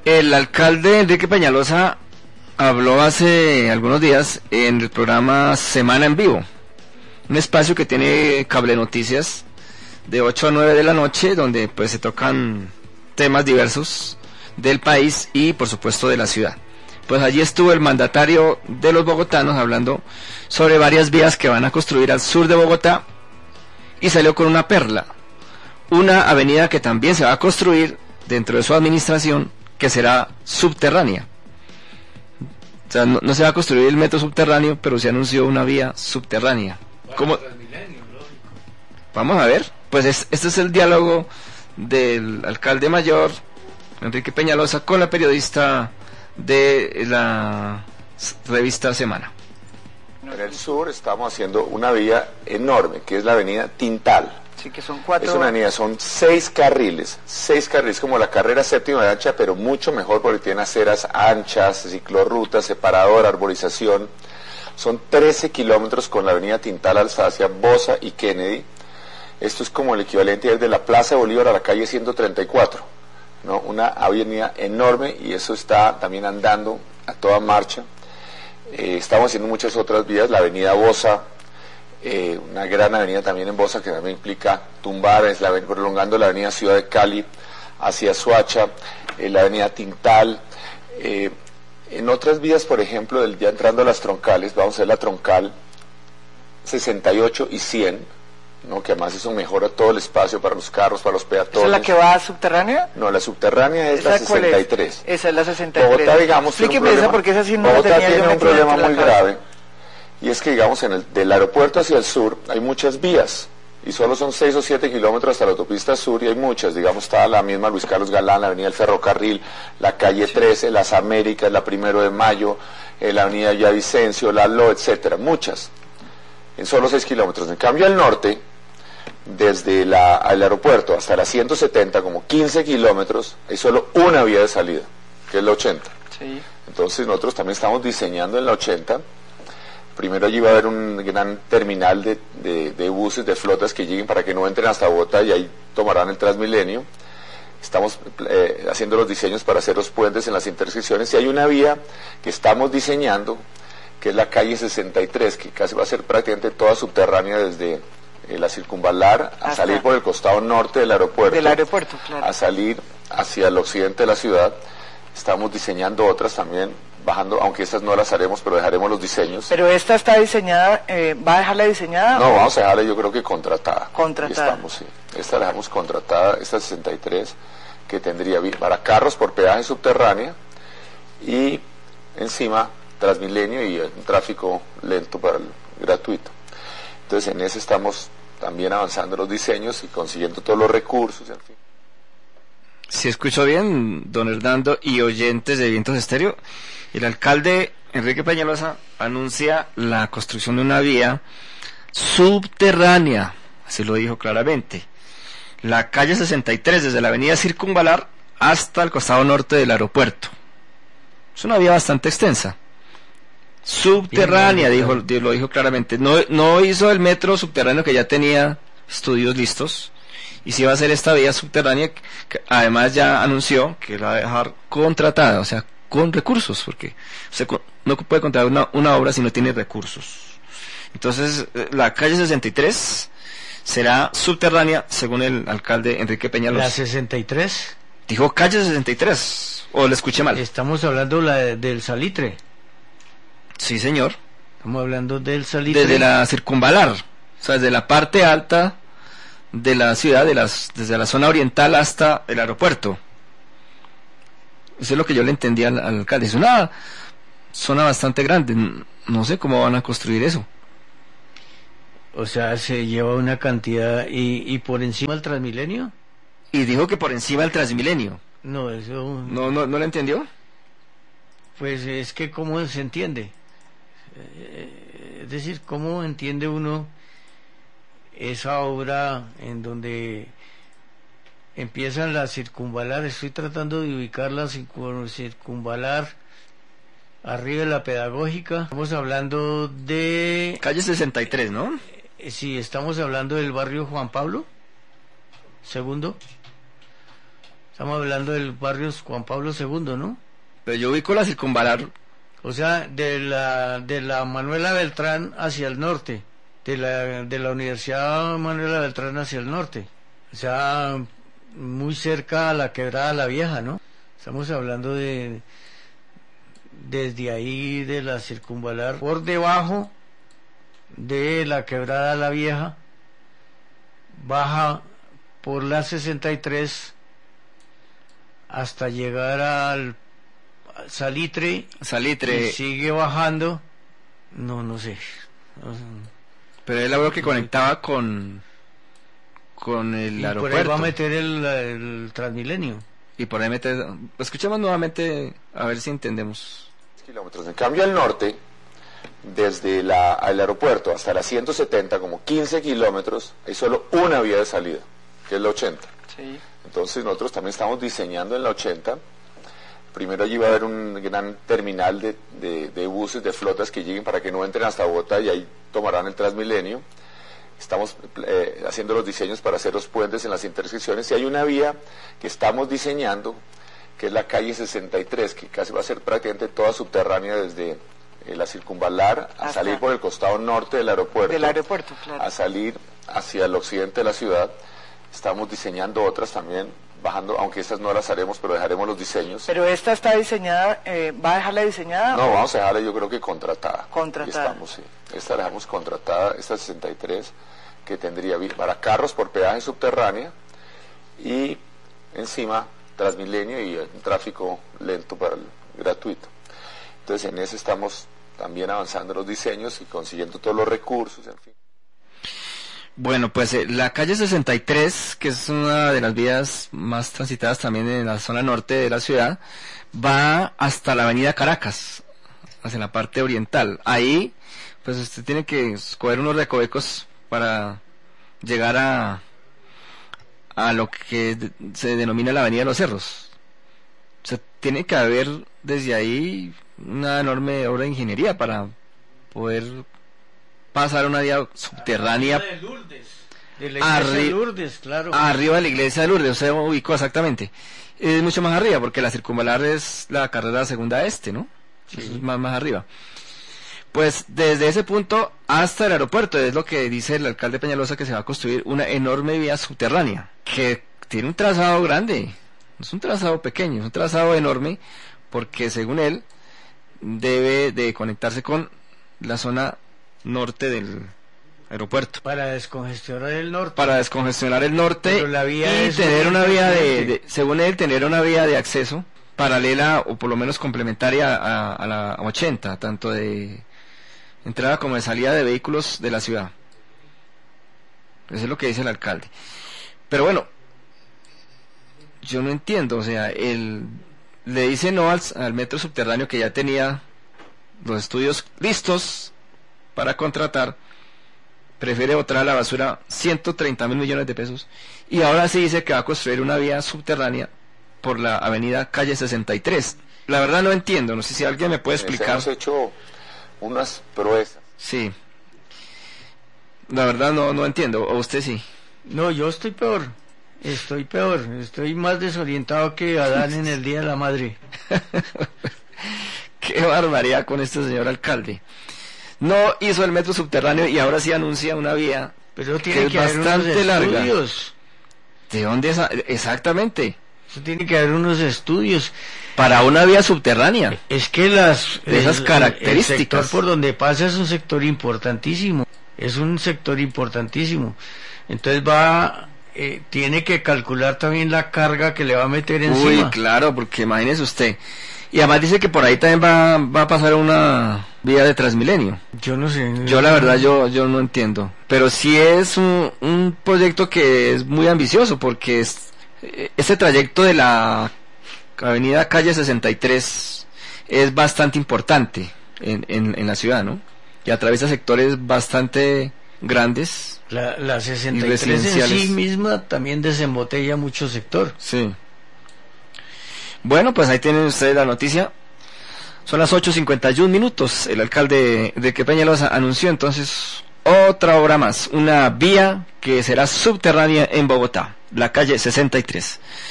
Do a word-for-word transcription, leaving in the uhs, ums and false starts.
El alcalde Enrique Peñalosa habló hace algunos días en el programa Semana en Vivo, un espacio que tiene Cable Noticias de ocho a nueve de la noche, donde pues se tocan temas diversos del país y por supuesto de la ciudad. Pues allí estuvo el mandatario de los bogotanos hablando sobre varias vías que van a construir al sur de Bogotá y salió con una perla, una avenida que también se va a construir dentro de su administración, que será subterránea. O sea, no, no se va a construir el metro subterráneo, pero se anunció una vía subterránea. ¿Cómo? Vamos a ver. Pues es, este es el diálogo del alcalde mayor, Enrique Peñalosa, con la periodista de la revista Semana. En el sur estamos haciendo una vía enorme, que es la avenida Tintal. Sí, que son cuatro... Es una avenida, son seis carriles, seis carriles como la carrera séptima de ancha, pero mucho mejor porque tiene aceras anchas, ciclorrutas, separador, arborización. Son trece kilómetros con la avenida Tintal Alsacia, Bosa y Kennedy. Esto es como el equivalente desde la Plaza de Bolívar a la calle ciento treinta y cuatro, ¿no? Una avenida enorme y eso está también andando a toda marcha. Eh, estamos haciendo muchas otras vías, la avenida Bosa, eh, una gran avenida también en Bosa que también implica tumbar, es la, prolongando la avenida Ciudad de Cali hacia Soacha, eh, la avenida Tintal. Eh, en otras vías, por ejemplo, del, ya entrando a las troncales, vamos a ver la troncal sesenta y ocho y cien, ¿no? Que además eso mejora todo el espacio para los carros, para los peatones. ¿Esa es la que va a subterránea? No, la subterránea es la sesenta y tres. Es? Esa es la sesenta y tres. Bogotá, digamos, explíqueme esa porque esa sí no Bogotá la tenía tiene yo un problema muy cabeza. grave, y es que, digamos, en el, del aeropuerto hacia el sur hay muchas vías, y solo son seis o siete kilómetros hasta la autopista sur, y hay muchas, digamos, está la misma Luis Carlos Galán, la avenida del Ferrocarril, la calle trece, las Américas, la Primero de Mayo, eh, la avenida Villavicencio, la L O, etcétera, muchas, en solo seis kilómetros. En cambio, al norte, desde la, el aeropuerto hasta la ciento setenta, como quince kilómetros, hay solo una vía de salida, que es la ochenta. Sí. Entonces nosotros también estamos diseñando en la ochenta. Primero allí va a haber un gran terminal de, de, de buses, de flotas que lleguen para que no entren hasta Bogotá y ahí tomarán el Transmilenio. Estamos eh, haciendo los diseños para hacer los puentes en las intersecciones y hay una vía que estamos diseñando, que es la calle sesenta y tres, que casi va a ser prácticamente toda subterránea desde eh, la circunvalar, a Hasta salir por el costado norte del aeropuerto, del aeropuerto, claro, a salir hacia el occidente de la ciudad. Estamos diseñando otras también, bajando, aunque estas no las haremos, pero dejaremos los diseños. Pero esta está diseñada, eh, ¿va a dejarla diseñada? No, vamos a dejarla yo creo que contratada. Contratada. Estamos, sí. Esta la dejamos contratada, esta sesenta y tres, que tendría para carros por peaje subterránea y encima Transmilenio y un tráfico lento para el gratuito. Entonces en ese estamos también avanzando los diseños y consiguiendo todos los recursos, en fin. Si escucho bien, don Hernando y oyentes de Vientos Estéreo, el alcalde Enrique Peñalosa anuncia la construcción de una vía subterránea, así lo dijo claramente. La calle sesenta y tres, desde la avenida Circunvalar hasta el costado norte del aeropuerto. Es una vía bastante extensa. Subterránea, dijo, lo dijo claramente. No, no hizo el metro subterráneo que ya tenía estudios listos. Y si va a hacer esta vía subterránea, que además ya anunció que la va a dejar contratada, o sea, con recursos, porque usted no puede contratar una, una obra si no tiene recursos. Entonces, la calle sesenta y tres será subterránea, según el alcalde Enrique Peñalosa. ¿La sesenta y tres? Dijo calle sesenta y tres, o le escuché mal. Estamos hablando la de, del Salitre. Sí, señor. Estamos hablando del Salitre. Desde la circunvalar, o sea, desde la parte alta de la ciudad, de las, desde la zona oriental hasta el aeropuerto. Eso es lo que yo le entendía al, al alcalde. Es una zona bastante grande. No sé cómo van a construir eso. O sea, se lleva una cantidad y, y por encima del Transmilenio. Y dijo que por encima del Transmilenio. No, eso. ¿No, no, no lo entendió? Pues es que cómo se entiende. Eh, es decir, cómo entiende uno esa obra en donde empiezan la circunvalar. Estoy tratando de ubicar la circunvalar arriba de la Pedagógica. Estamos hablando de calle sesenta y tres, ¿no? Eh, sí, estamos hablando del barrio Juan Pablo segundo. Estamos hablando del barrio Juan Pablo segundo, ¿no? Pero yo ubico la circunvalar. O sea, de la de la Manuela Beltrán hacia el norte, de la de la Universidad Manuela Beltrán hacia el norte. O sea, muy cerca a la Quebrada La Vieja, ¿no? Estamos hablando de desde ahí de la circunvalar, por debajo de la Quebrada La Vieja, baja por la sesenta y tres hasta llegar al Salitre, Salitre. y sigue bajando, no, no sé. Pero él habló que conectaba con con el Y aeropuerto. por ahí va a meter el, el Transmilenio. Y por ahí meter... Escuchemos nuevamente a ver si entendemos. Kilómetros. En cambio, al norte, desde la, el aeropuerto hasta la ciento setenta, como quince kilómetros, hay solo una vía de salida, que es la ochenta. Sí. Entonces nosotros también estamos diseñando en la ochenta. Primero allí va a haber un gran terminal de, de, de buses, de flotas que lleguen para que no entren hasta Bogotá y ahí tomarán el Transmilenio. Estamos eh, haciendo los diseños para hacer los puentes en las intersecciones y hay una vía que estamos diseñando, que es la calle sesenta y tres, que casi va a ser prácticamente toda subterránea desde eh, la circunvalar a Hasta salir por el costado norte del aeropuerto, Del aeropuerto, claro. a salir hacia el occidente de la ciudad. Estamos diseñando otras también, bajando, aunque estas no las haremos, pero dejaremos los diseños. Pero esta está diseñada, eh, ¿va a dejarla diseñada? No, o- vamos a dejarla yo creo que contratada. Contratada. Y estamos, sí. Esta la dejamos contratada, esta sesenta y tres, que tendría vi- para carros por peaje subterránea y encima Transmilenio y un tráfico lento para el gratuito. Entonces en eso estamos también avanzando los diseños y consiguiendo todos los recursos, en fin. Bueno, pues eh, la calle sesenta y tres, que es una de las vías más transitadas también en la zona norte de la ciudad, va hasta la avenida Caracas, hacia la parte oriental. Ahí, pues usted tiene que escoger unos recovecos para llegar a a lo que de- se denomina la avenida de los Cerros. O sea, tiene que haber desde ahí una enorme obra de ingeniería para poder pasar una vía subterránea De Lourdes. De la iglesia Arri- de Lourdes, claro. arriba de la iglesia de Lourdes. O sea, ubicó exactamente. Es mucho más arriba porque la circunvalar es la carrera segunda este, ¿no? Sí. Eso es más, más arriba. Pues desde ese punto hasta el aeropuerto es lo que dice el alcalde Peñalosa, que se va a construir una enorme vía subterránea que tiene un trazado grande, no es un trazado pequeño, es un trazado enorme porque según él debe de conectarse con la zona norte del aeropuerto Para descongestionar el norte. para descongestionar el norte Pero la vía y es tener muy una vía de, diferente. de- según él, tener una vía de acceso paralela o por lo menos complementaria a, a la ochenta, tanto de entrada como de salida de vehículos de la ciudad. Eso es lo que dice el alcalde. Pero bueno, yo no entiendo, o sea, él le dice no al, al metro subterráneo, que ya tenía los estudios listos para contratar, prefiere botar a la basura ciento treinta mil millones de pesos y ahora sí dice que va a construir una vía subterránea por la avenida calle sesenta y tres. La verdad no entiendo, no sé si alguien me puede explicar. Hemos hecho unas proezas. Sí. La verdad no no entiendo, o usted sí. No, yo estoy peor. Estoy peor. Estoy más desorientado que Adán en el Día de la Madre. Qué barbaridad con este señor alcalde. No hizo el metro subterráneo y ahora sí anuncia una vía Pero que tiene es que haber unos bastante larga. estudios. ¿De dónde es? Exactamente. Eso tiene que haber unos estudios. Para una vía subterránea. Es que las De esas el- características. El sector por donde pasa es un sector importantísimo. Es un sector importantísimo. Entonces va, eh, tiene que calcular también la carga que le va a meter encima. Uy, claro, porque imagínese usted. Y además dice que por ahí también va, va a pasar una vía de Transmilenio. Yo no sé. Yo la verdad yo yo no entiendo. Pero sí es un, un proyecto que es muy ambicioso porque es, eh, ese trayecto de la avenida calle sesenta y tres es bastante importante en, en, en la ciudad, ¿no? Y atraviesa sectores bastante grandes. La, la sesenta y Y tres en residenciales. sí misma también desembotella mucho sector. Sí. Bueno, pues ahí tienen ustedes la noticia. Son las ocho cincuenta y uno minutos. El alcalde de que Peñalosa anunció entonces otra obra más, una vía que será subterránea en Bogotá, la calle sesenta y tres.